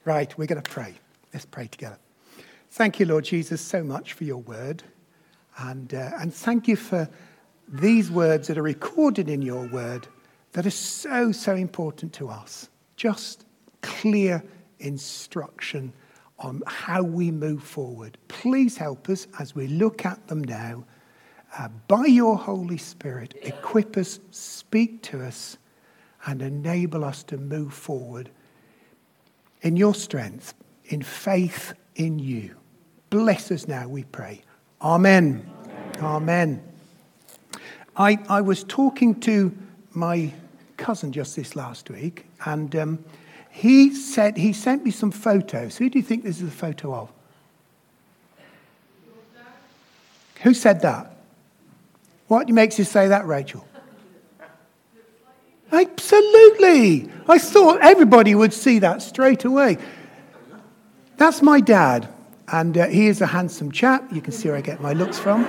Right, we're going to pray. Let's pray together. Thank you, Lord Jesus, so much for your word. And thank you for these words that are recorded in your word that are so, so important to us. Just clear instruction on how we move forward. Please help us as we look at them now. By your Holy Spirit, equip us, speak to us, and enable us to move forward in your strength, in faith in you. Bless us now, we pray. Amen. Amen. I was talking to my cousin just this last week, and he sent me some photos. Who do you think this is a photo of? Who said that? What makes you say that, Rachel? Absolutely. I thought everybody would see that straight away. That's my dad, and he is a handsome chap. You can see where I get my looks from.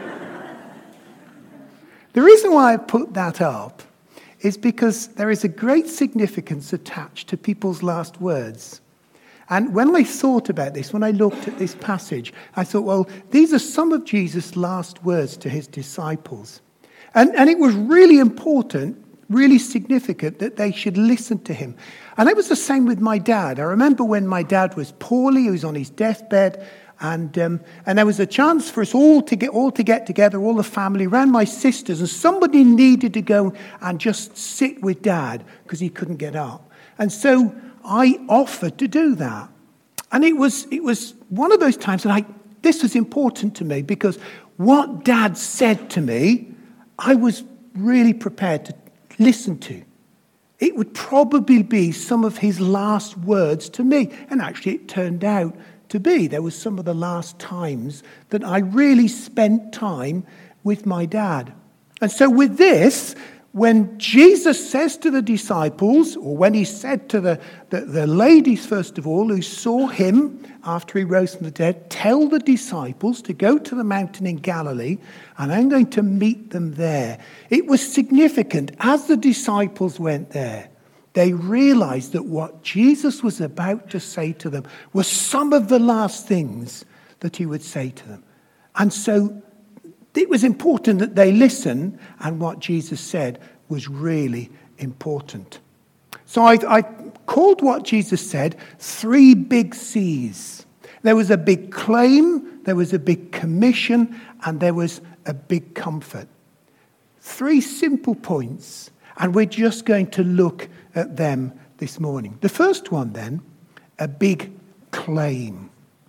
The reason why I put that up is because there is a great significance attached to people's last words. And when I thought about this, when I looked at this passage, I thought, well, these are some of Jesus' last words to his disciples. And it was really important, really significant that they should listen to him. And it was the same with my dad. I remember when my dad was poorly, he was on his deathbed, and there was a chance for us all to get together, all the family, around my sisters, and somebody needed to go and just sit with Dad because he couldn't get up. And so I offered to do that. And it was one of those times that this was important to me because what Dad said to me, I was really prepared to listen to. It would probably be some of his last words to me. And actually it turned out to be. There was some of the last times that I really spent time with my dad. And so with this, when Jesus says to the disciples, or when he said to the ladies, first of all, who saw him after he rose from the dead, tell the disciples to go to the mountain in Galilee, and I'm going to meet them there. It was significant. As the disciples went there, they realized that what Jesus was about to say to them was some of the last things that he would say to them. And so it was important that they listen, and what Jesus said was really important. So I called what Jesus said 3 big C's. There was a big claim, there was a big commission, and there was a big comfort. 3 simple points, and we're just going to look at them this morning. The first one then, a big claim.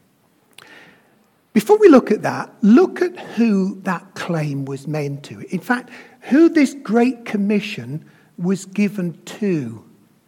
Before we look at that, look at who that claim was made to. In fact, who this great commission was given to.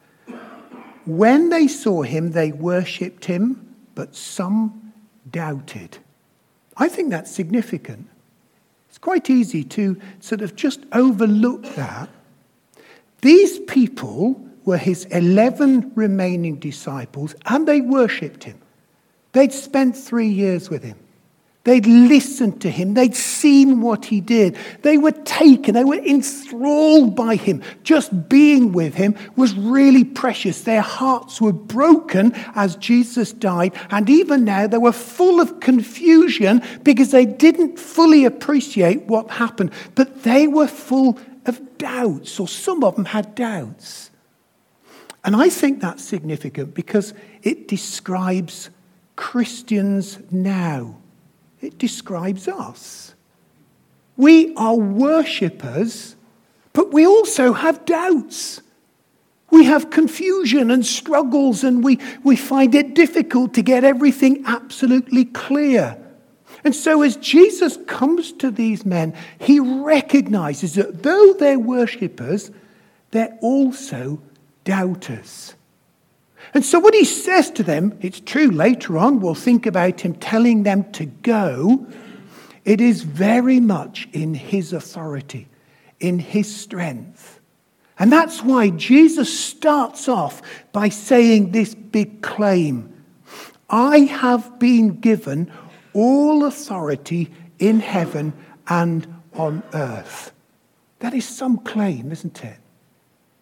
When they saw him, they worshipped him, but some doubted. I think that's significant. It's quite easy to sort of just overlook that. These people were his 11 remaining disciples, and they worshipped him. They'd spent 3 years with him. They'd listened to him. They'd seen what he did. They were taken. They were enthralled by him. Just being with him was really precious. Their hearts were broken as Jesus died. And even now, they were full of confusion because they didn't fully appreciate what happened. But they were full of doubts, or some of them had doubts. And I think that's significant because it describes Christians now. It describes us. We are worshippers, but we also have doubts. We have confusion and struggles, and we find it difficult to get everything absolutely clear. And so as Jesus comes to these men, he recognizes that though they're worshippers, they're also doubters. And so what he says to them, it's true later on, we'll think about him telling them to go. It is very much in his authority, in his strength. And that's why Jesus starts off by saying this big claim. I have been given all authority in heaven and on earth. That is some claim, isn't it?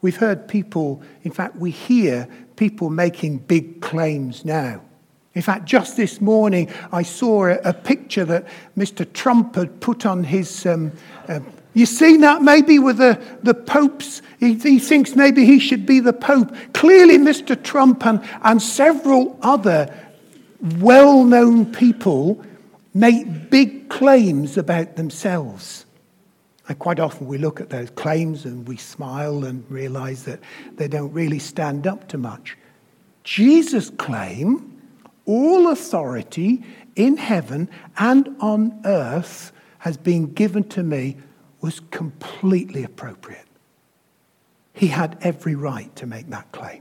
We've heard people, in fact, we hear people making big claims now. In fact, just this morning, I saw a picture that Mr. Trump had put on his... you seen that maybe with the popes? He thinks maybe he should be the pope. Clearly, Mr. Trump and several other well-known people make big claims about themselves. And quite often we look at those claims and we smile and realize that they don't really stand up to much. Jesus' claim, all authority in heaven and on earth has been given to me, was completely appropriate. He had every right to make that claim.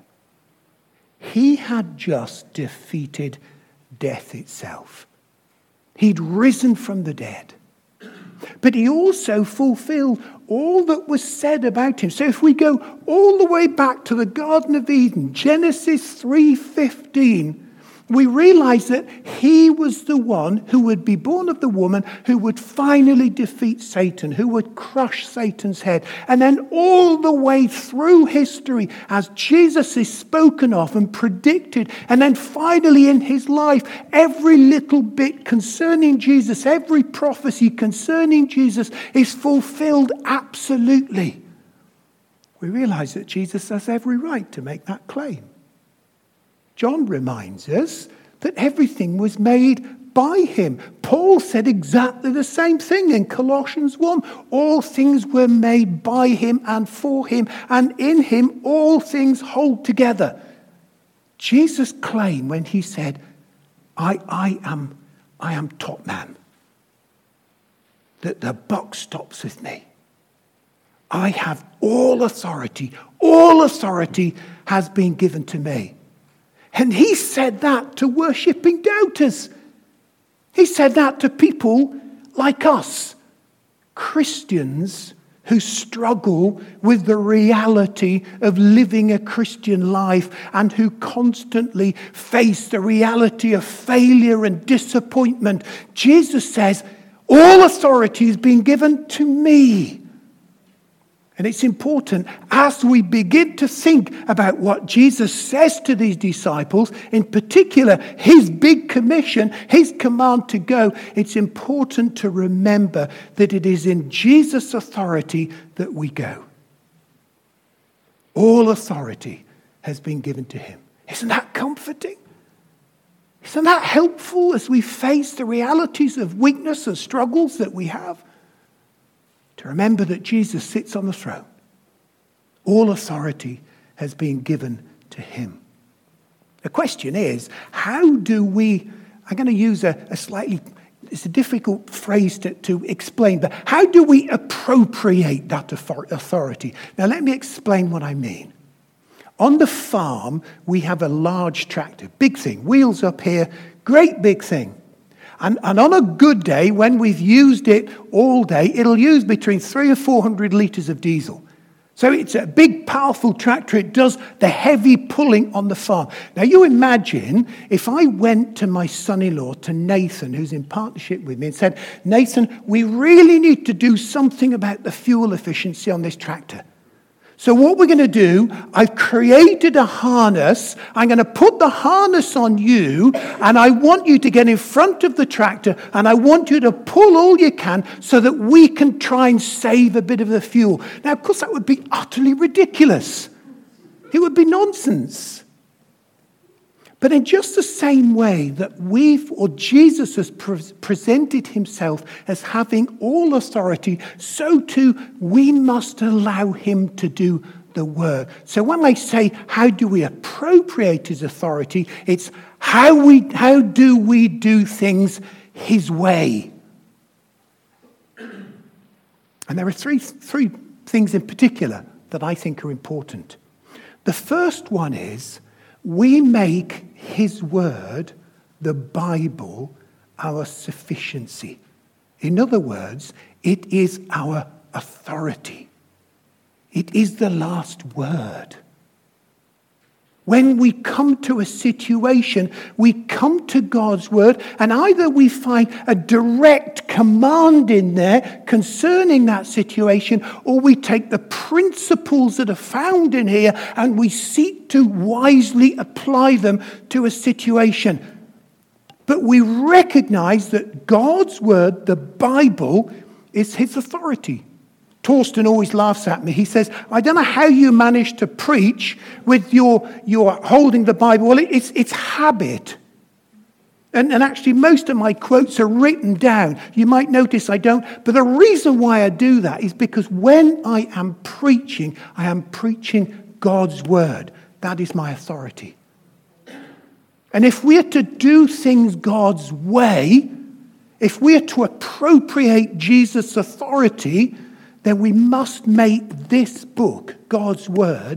He had just defeated death itself. He'd risen from the dead. But he also fulfilled all that was said about him. So if we go all the way back to the Garden of Eden, Genesis 3:15, we realize that he was the one who would be born of the woman, who would finally defeat Satan, who would crush Satan's head. And then all the way through history, as Jesus is spoken of and predicted, and then finally in his life, every little bit concerning Jesus, every prophecy concerning Jesus is fulfilled absolutely. We realize that Jesus has every right to make that claim. John reminds us that everything was made by him. Paul said exactly the same thing in Colossians 1. All things were made by him and for him, and in him all things hold together. Jesus' claim when he said, I am top man, that the buck stops with me. I have all authority. All authority has been given to me. And he said that to worshipping doubters. He said that to people like us, Christians who struggle with the reality of living a Christian life and who constantly face the reality of failure and disappointment. Jesus says, all authority has been given to me. And it's important as we begin to think about what Jesus says to these disciples, in particular, his big commission, his command to go, it's important to remember that it is in Jesus' authority that we go. All authority has been given to him. Isn't that comforting? Isn't that helpful as we face the realities of weakness and struggles that we have? To remember that Jesus sits on the throne. All authority has been given to him. The question is, how do we, I'm going to use a slightly, it's a difficult phrase to explain, but how do we appropriate that authority? Now let me explain what I mean. On the farm, we have a large tractor, big thing, wheels up here, great big thing. And on a good day, when we've used it all day, it'll use between 300 or 400 litres of diesel. So it's a big, powerful tractor. It does the heavy pulling on the farm. Now, you imagine if I went to my son-in-law, to Nathan, who's in partnership with me, and said, Nathan, we really need to do something about the fuel efficiency on this tractor. So what we're going to do, I've created a harness. I'm going to put the harness on you, and I want you to get in front of the tractor, and I want you to pull all you can so that we can try and save a bit of the fuel. Now, of course, that would be utterly ridiculous. It would be nonsense. But in just the same way that Jesus has presented himself as having all authority, so too we must allow him to do the work. So when I say, how do we appropriate his authority, it's how do we do things his way. And there are three things in particular that I think are important. The first one is, we make his word, the Bible, our sufficiency. In other words, it is our authority. It is the last word. When we come to a situation, we come to God's word, and either we find a direct command in there concerning that situation, or we take the principles that are found in here and we seek to wisely apply them to a situation. But we recognize that God's word, the Bible, is his authority. Torsten always laughs at me. He says, I don't know how you manage to preach with your holding the Bible. Well, it's habit. And actually, most of my quotes are written down. You might notice I don't. But the reason why I do that is because when I am preaching God's word. That is my authority. And if we are to do things God's way, if we are to appropriate Jesus' authority, then we must make this book, God's word,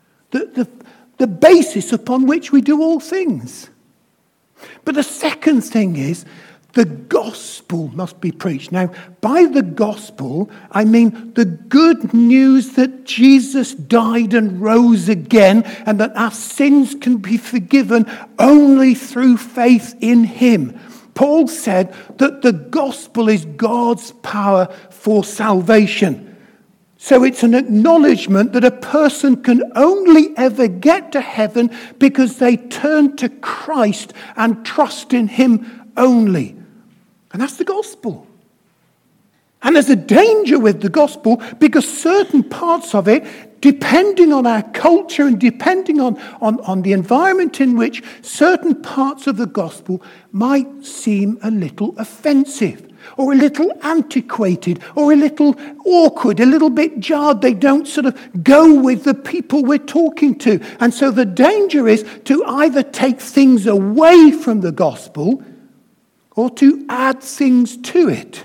the basis upon which we do all things. But the second thing is, the gospel must be preached. Now, by the gospel, I mean the good news that Jesus died and rose again, and that our sins can be forgiven only through faith in him. Paul said that the gospel is God's power for salvation. So it's an acknowledgement that a person can only ever get to heaven because they turn to Christ and trust in him only. And that's the gospel. And there's a danger with the gospel because certain parts of it, depending on our culture and depending on the environment in which certain parts of the gospel might seem a little offensive or a little antiquated or a little awkward, a little bit jarred. They don't sort of go with the people we're talking to. And so the danger is to either take things away from the gospel or to add things to it.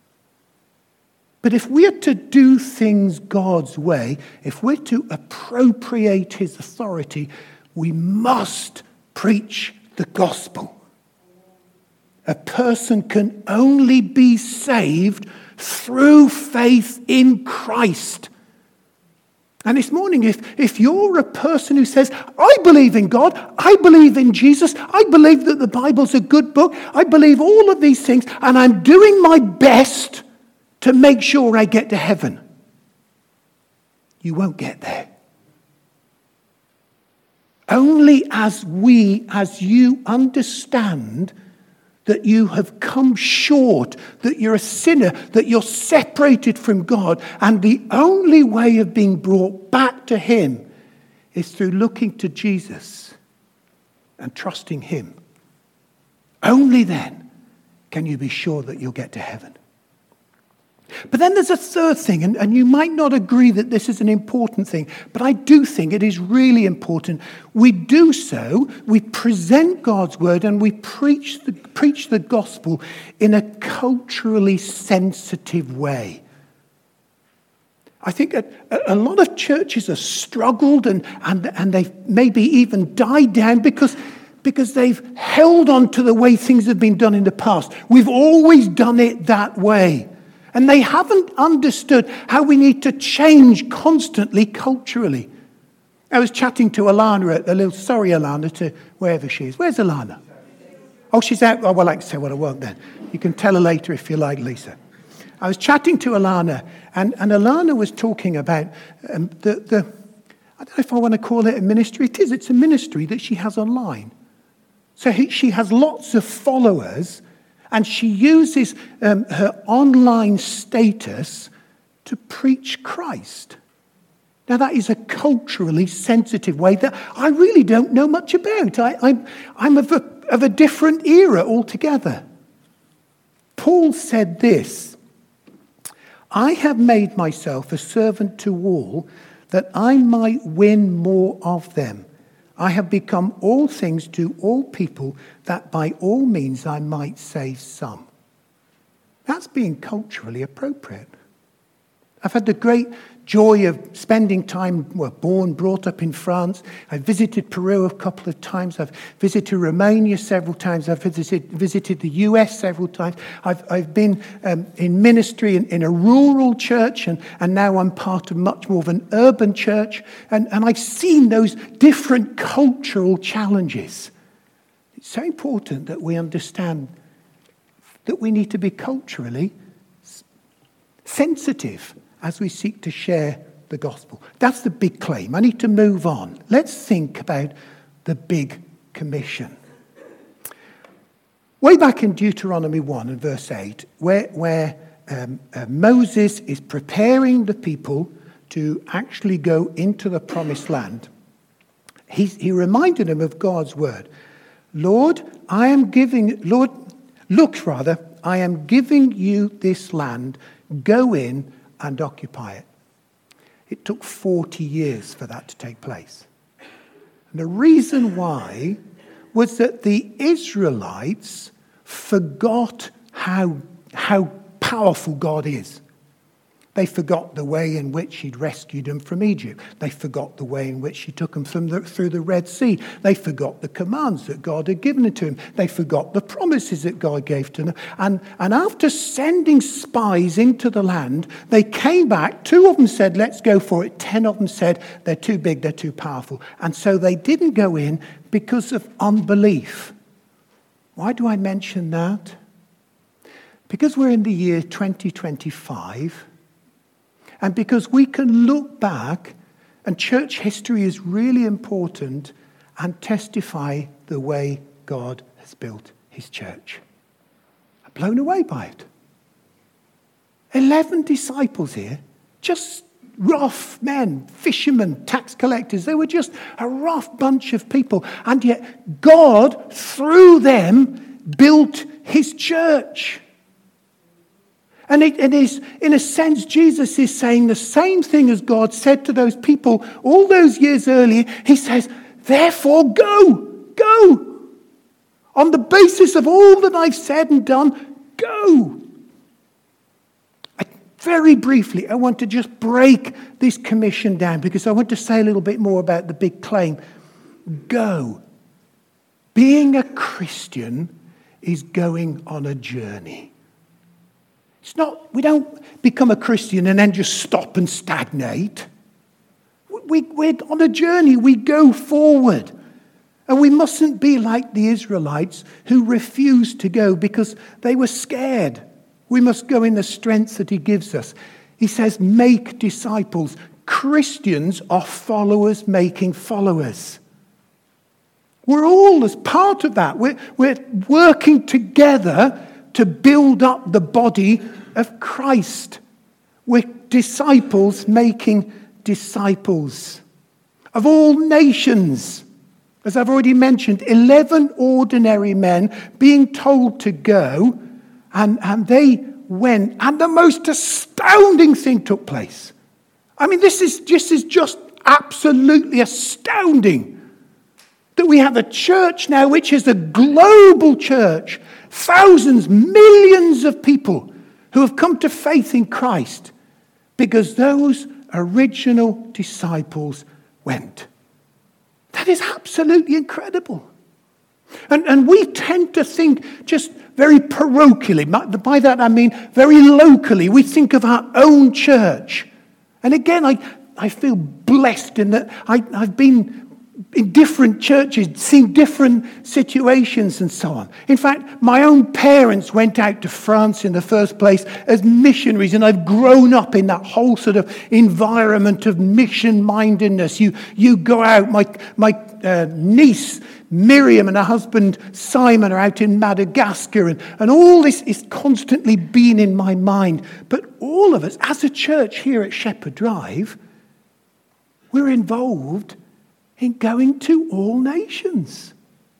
But if we're to do things God's way, if we're to appropriate his authority, we must preach the gospel. A person can only be saved through faith in Christ. And this morning, if you're a person who says, I believe in God, I believe in Jesus, I believe that the Bible's a good book, I believe all of these things, and I'm doing my best to make sure I get to heaven, you won't get there. Only as you understand that you have come short, that you're a sinner, that you're separated from God, and the only way of being brought back to him is through looking to Jesus and trusting him. Only then can you be sure that you'll get to heaven. But then there's a third thing, and you might not agree that this is an important thing, but I do think it is really important. We do so, we present God's word, and we preach the gospel in a culturally sensitive way. I think a lot of churches have struggled and they've maybe even died down because they've held on to the way things have been done in the past. We've always done it that way. And they haven't understood how we need to change constantly culturally. I was chatting to Alana at the little, sorry Alana, to wherever she is. Where's Alana? Oh, she's out. Oh, well, I can say what I want then. You can tell her later if you like, Lisa. I was chatting to Alana, and Alana was talking about I don't know if I want to call it a ministry. It is. It's a ministry that she has online. So she has lots of followers. And she uses her online status to preach Christ. Now, that is a culturally sensitive way that I really don't know much about. I'm of a different era altogether. Paul said this, I have made myself a servant to all that I might win more of them. I have become all things to all people, that by all means I might save some. That's being culturally appropriate. I've had the great joy of spending time, brought up in France. I visited Peru a couple of times. I've visited Romania several times. I've visited the US several times. I've been in ministry in a rural church, and now I'm part of much more of an urban church. And I've seen those different cultural challenges. It's so important that we understand that we need to be culturally sensitive as we seek to share the gospel. That's the big claim. I need to move on. Let's think about the big commission. Way back in Deuteronomy 1 and verse 8, where Moses is preparing the people to actually go into the promised land, he reminded them of God's word. Look, I am giving you this land. Go in and occupy it. It took 40 years for that to take place. And the reason why was that the Israelites forgot how powerful God is. They forgot the way in which he'd rescued them from Egypt. They forgot the way in which he took them through the Red Sea. They forgot the commands that God had given to them. They forgot the promises that God gave to them. And after sending spies into the land, they came back. 2 of them said, let's go for it. 10 of them said, they're too big, they're too powerful. And so they didn't go in because of unbelief. Why do I mention that? Because we're in the year 2025. And because we can look back, and church history is really important, and testify the way God has built his church. I'm blown away by it. 11 disciples here, just rough men, fishermen, tax collectors. They were just a rough bunch of people. And yet God, through them, built his church. And it is, in a sense, Jesus is saying the same thing as God said to those people all those years earlier. He says, therefore go. On the basis of all that I've said and done, go. Very briefly, I want to just break this commission down because I want to say a little bit more about the big claim. Go. Being a Christian is going on a journey. It's not, we don't become a Christian and then just stop and stagnate. We're on a journey. We go forward. And we mustn't be like the Israelites who refused to go because they were scared. We must go in the strength that he gives us. He says, make disciples. Christians are followers making followers. We're all as part of that. We're working together to build up the body of Christ. We're disciples making disciples of all nations. As I've already mentioned, 11 ordinary men being told to go, and they went, and the most astounding thing took place. I mean, this is just absolutely astounding that we have a church now which is a global church. Thousands, millions of people who have come to faith in Christ because those original disciples went. That is absolutely incredible. And we tend to think just very parochially. By that I mean very locally. We think of our own church. And again, I feel blessed in that I've been in different churches, seen different situations and so on. In fact, my own parents went out to France in the first place as missionaries, and I've grown up in that whole sort of environment of mission-mindedness. You go out, my niece Miriam and her husband Simon are out in Madagascar, and all this is constantly been in my mind. But all of us, as a church here at Shepherd Drive, we're involved in going to all nations.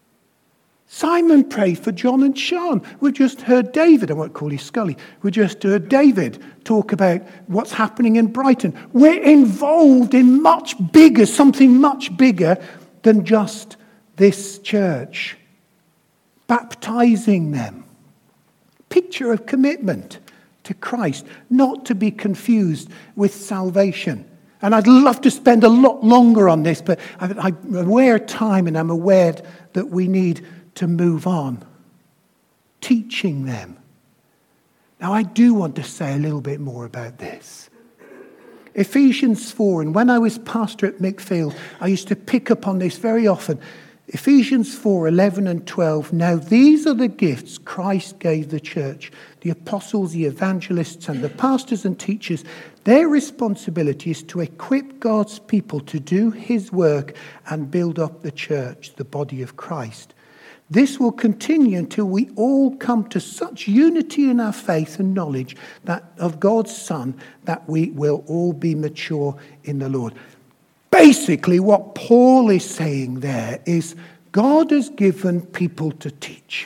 Simon prayed for John and Sean. We just heard David, I won't call you Scully, we just heard David talk about what's happening in Brighton. We're involved in something much bigger than just this church. Baptizing them. Picture of commitment. to Christ, not to be confused with salvation. And I'd love to spend a lot longer on this, but I'm aware of time and I'm aware that we need to move on. Teaching them. Now, I do want to say a little bit more about this. Ephesians 4, and when I was pastor at Mickfield, I used to pick up on this very often. Ephesians 4, 11 and 12. Now these are the gifts Christ gave the church, the apostles, the evangelists, and the pastors and teachers. Their responsibility is to equip God's people to do his work and build up the church, the body of Christ. This will continue until we all come to such unity in our faith and knowledge that of God's Son that we will all be mature in the Lord. Basically, what Paul is saying there is God has given people to teach.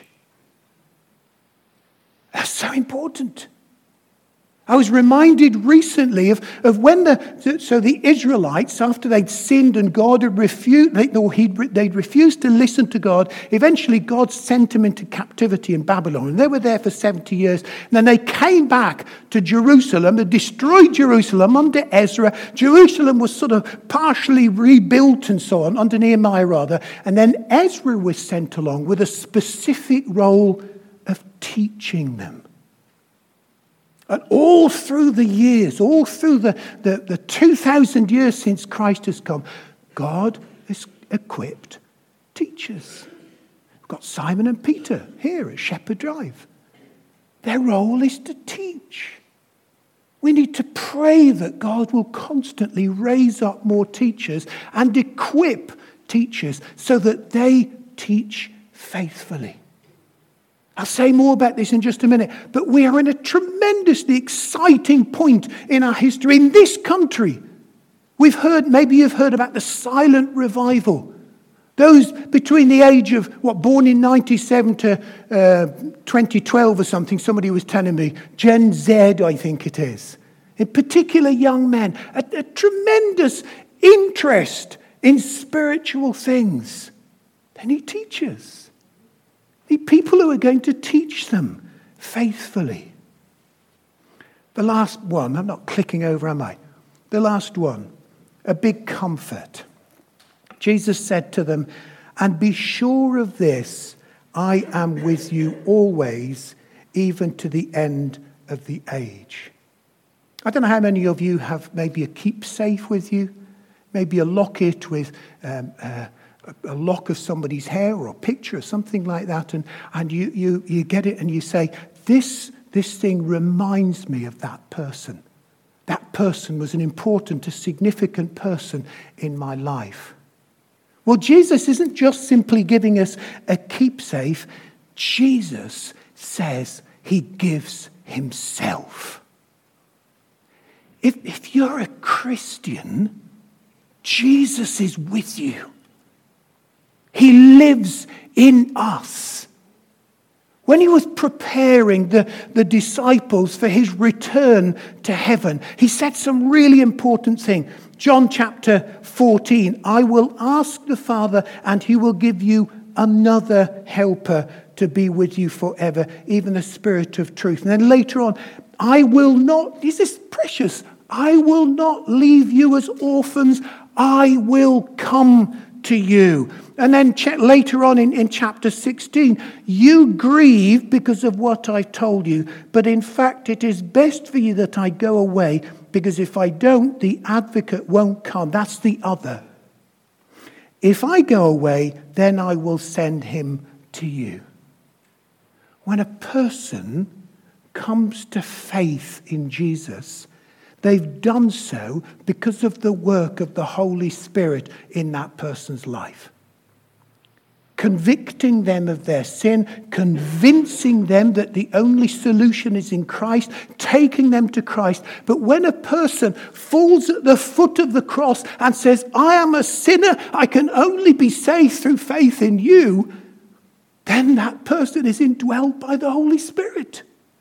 That's so important. I was reminded recently of when the Israelites, after they'd sinned and God had they'd refused to listen to God, eventually God sent them into captivity in Babylon. And they were there for 70 years. And then they came back to Jerusalem and destroyed Jerusalem under Ezra. Jerusalem was sort of partially rebuilt and so on, under Nehemiah rather. And then Ezra was sent along with a specific role of teaching them. And all through the years, all through the 2,000 years since Christ has come, God has equipped teachers. We've got Simon and Peter here at Shepherd Drive. Their role is to teach. We need to pray that God will constantly raise up more teachers and equip teachers so that they teach faithfully. I'll say more about this in just a minute, but we are in a tremendously exciting point in our history in this country. Maybe you've heard about the silent revival. Those between the age of, born in 97 to 2012 or something, somebody was telling me, Gen Z, I think it is. In particular, young men, a tremendous interest in spiritual things. They need teachers. The people who are going to teach them faithfully. The last one, I'm not clicking over, am I? The last one, a big comfort. Jesus said to them, and be sure of this, I am with you always, even to the end of the age. I don't know how many of you have maybe a keepsake with you, maybe a locket with a lock of somebody's hair or a picture or something like that, and you get it and you say, this thing reminds me of that person. That person was an important, a significant person in my life. Well, Jesus isn't just simply giving us a keepsake. Jesus says he gives himself. If you're a Christian, Jesus is with you. He lives in us. When he was preparing the disciples for his return to heaven, he said some really important thing. John chapter 14, I will ask the Father and he will give you another helper to be with you forever, even the Spirit of truth. And then later on, I will not, this is precious, I will not leave you as orphans, I will come to you. And then later on in chapter 16, you grieve because of what I told you, but in fact it is best for you that I go away, because if I don't, the advocate won't come. That's the other. If I go away, then I will send him to you. When a person comes to faith in Jesus, they've done so because of the work of the Holy Spirit in that person's life. Convicting them of their sin, convincing them that the only solution is in Christ, taking them to Christ. But when a person falls at the foot of the cross and says, I am a sinner, I can only be saved through faith in you, then that person is indwelled by the Holy Spirit.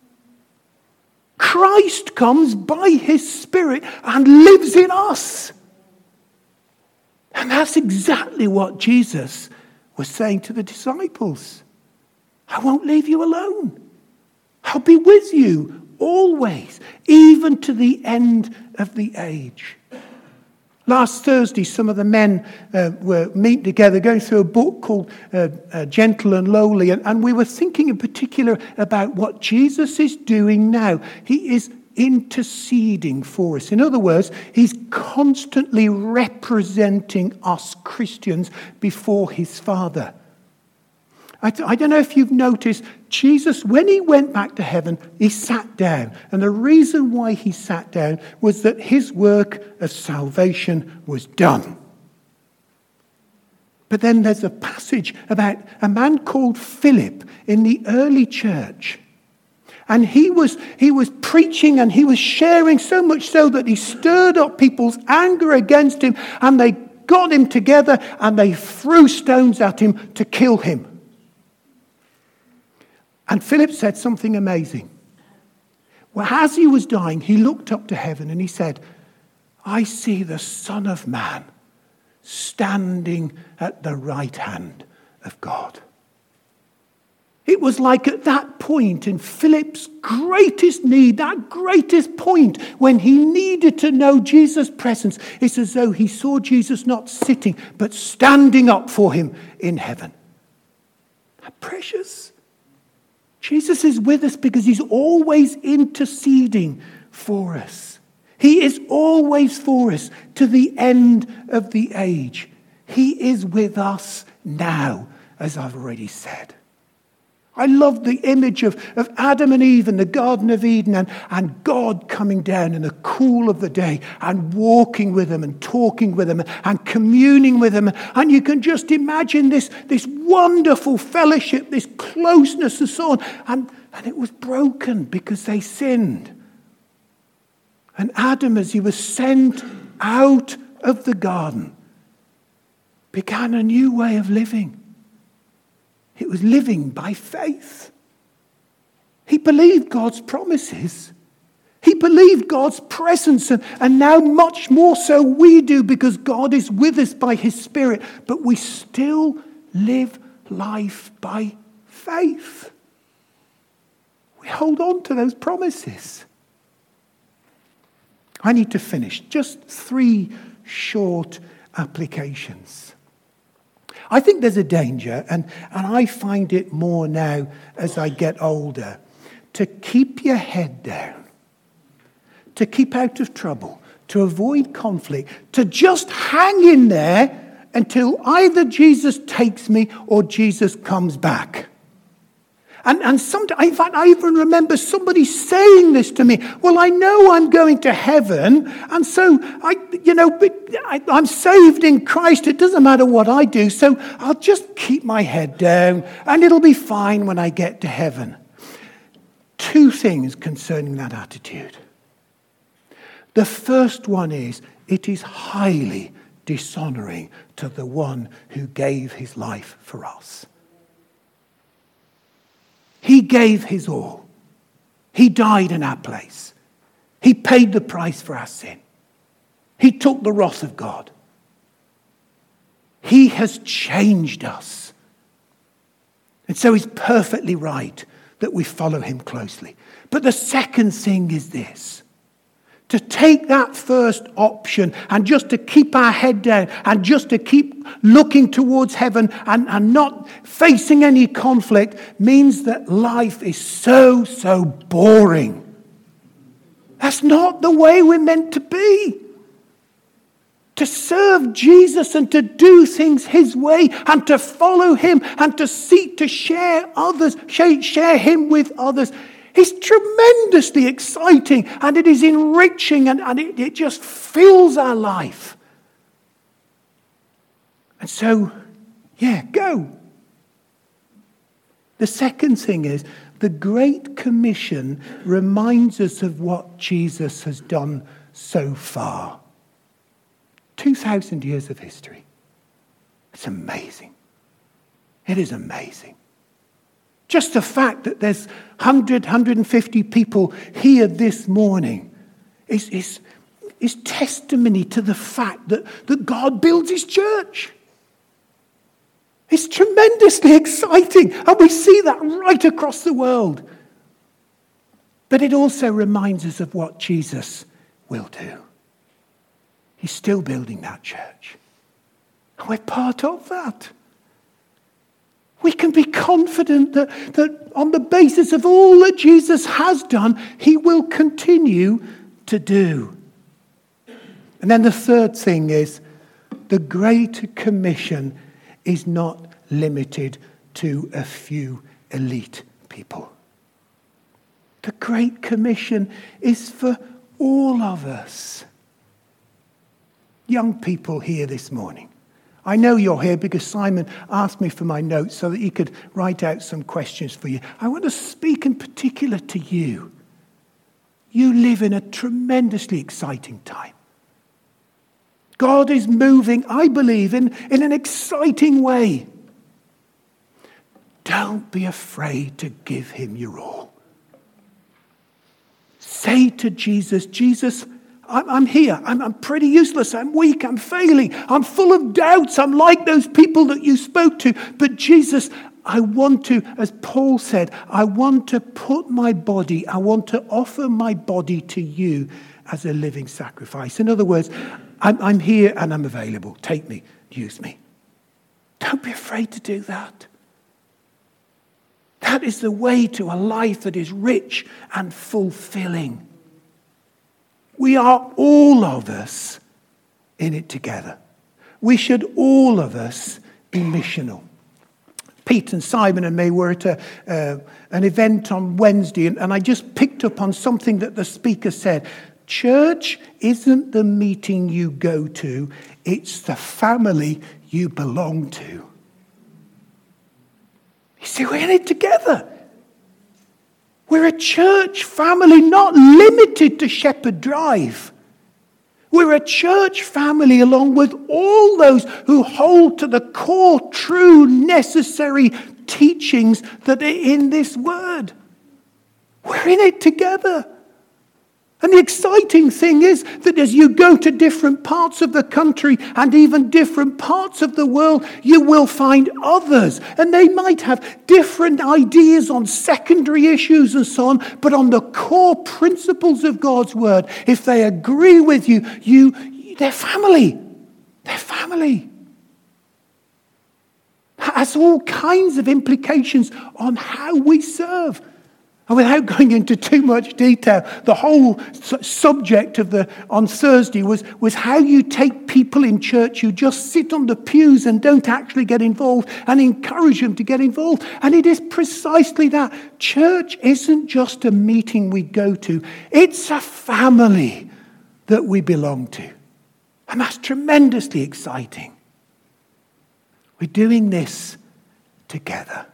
Christ comes by his Spirit and lives in us. And that's exactly what Jesus was saying to the disciples. I won't leave you alone. I'll be with you always, even to the end of the age. Last Thursday, some of the men were meeting together, going through a book called Gentle and Lowly, and we were thinking in particular about what Jesus is doing now. He is interceding for us. In other words, he's constantly representing us Christians before his Father. I don't know if you've noticed, Jesus, when he went back to heaven, he sat down. And the reason why he sat down was that his work of salvation was done. But then there's a passage about a man called Philip in the early church. And he was preaching and he was sharing, so much so that he stirred up people's anger against him, and they got him together and they threw stones at him to kill him. And Philip said something amazing. Well, as he was dying, he looked up to heaven and he said, I see the Son of Man standing at the right hand of God. It was like at that point in Philip's greatest need, that greatest point when he needed to know Jesus' presence, it's as though he saw Jesus not sitting, but standing up for him in heaven. How precious. Jesus is with us because he's always interceding for us. He is always for us to the end of the age. He is with us now, as I've already said. I love the image of Adam and Eve in the Garden of Eden and God coming down in the cool of the day and walking with them and talking with them and communing with them. And you can just imagine this wonderful fellowship, this closeness and so on. And it was broken because they sinned. And Adam, as he was sent out of the garden, began a new way of living. It was living by faith. He believed God's promises. He believed God's presence, and now much more so we do because God is with us by his Spirit. But we still live life by faith. We hold on to those promises. I need to finish. Just 3 short applications. I think there's a danger, and I find it more now as I get older, to keep your head down, to keep out of trouble, to avoid conflict, to just hang in there until either Jesus takes me or Jesus comes back. And sometimes, in fact, I even remember somebody saying this to me. Well, I know I'm going to heaven, and so I'm saved in Christ. It doesn't matter what I do, so I'll just keep my head down, and it'll be fine when I get to heaven. 2 things concerning that attitude. The first one is, it is highly dishonoring to the one who gave his life for us. He gave his all. He died in our place. He paid the price for our sin. He took the wrath of God. He has changed us. And so it's perfectly right that we follow him closely. But the second thing is this. To take that first option and just to keep our head down and just to keep looking towards heaven and not facing any conflict means that life is so boring. That's not the way we're meant to be. To serve Jesus and to do things his way and to follow him and to seek to share him with others. It's tremendously exciting and it is enriching and it just fills our life. And so, go. The second thing is the Great Commission reminds us of what Jesus has done so far. 2,000 years of history. It's amazing. It is amazing. Just the fact that there's 150 people here this morning is testimony to the fact that God builds his church. It's tremendously exciting, and we see that right across the world. But it also reminds us of what Jesus will do. He's still building that church. And we're part of that. We can be confident that on the basis of all that Jesus has done, he will continue to do. And then the third thing is, the Great Commission is not limited to a few elite people. The Great Commission is for all of us. Young people here this morning, I know you're here because Simon asked me for my notes so that he could write out some questions for you. I want to speak in particular to you. You live in a tremendously exciting time. God is moving, I believe, in an exciting way. Don't be afraid to give him your all. Say to Jesus, Jesus, I'm here. I'm pretty useless. I'm weak. I'm failing. I'm full of doubts. I'm like those people that you spoke to. But Jesus, I want to, as Paul said, I want to I want to offer my body to you as a living sacrifice. In other words, I'm here and I'm available. Take me, use me. Don't be afraid to do that. That is the way to a life that is rich and fulfilling. We are all of us in it together. We should all of us be missional. Pete and Simon and me were at an event on Wednesday, and I just picked up on something that the speaker said. Church isn't the meeting you go to, it's the family you belong to. You see, we're in it together. We're a church family not limited to Shepherd Drive. We're a church family along with all those who hold to the core, true, necessary teachings that are in this word. We're in it together. And the exciting thing is that as you go to different parts of the country and even different parts of the world, you will find others. And they might have different ideas on secondary issues and so on, but on the core principles of God's word, if they agree with you, they're family. They're family. That has all kinds of implications on how we serve. And without going into too much detail, the whole subject on Thursday was how you take people in church who just sit on the pews and don't actually get involved and encourage them to get involved. And it is precisely that. Church isn't just a meeting we go to. It's a family that we belong to. And that's tremendously exciting. We're doing this together.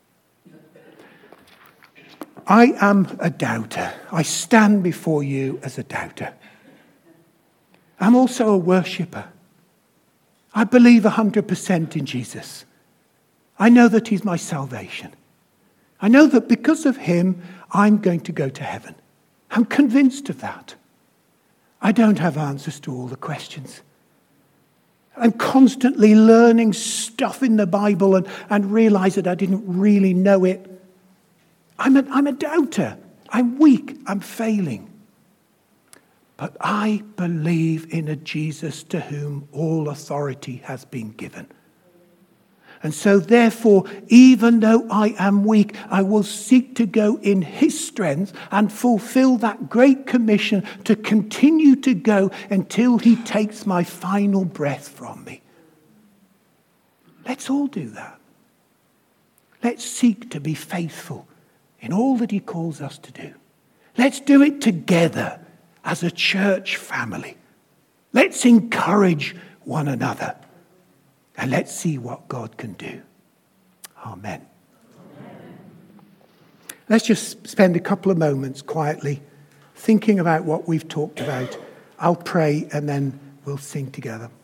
I am a doubter. I stand before you as a doubter. I'm also a worshipper. I believe 100% in Jesus. I know that he's my salvation. I know that because of him, I'm going to go to heaven. I'm convinced of that. I don't have answers to all the questions. I'm constantly learning stuff in the Bible and realize that I didn't really know it. I'm a doubter. I'm weak. I'm failing. But I believe in a Jesus to whom all authority has been given. And so therefore, even though I am weak, I will seek to go in his strength and fulfill that great commission to continue to go until he takes my final breath from me. Let's all do that. Let's seek to be faithful in all that he calls us to do. Let's do it together as a church family. Let's encourage one another. And let's see what God can do. Amen. Let's just spend a couple of moments quietly thinking about what we've talked about. I'll pray and then we'll sing together.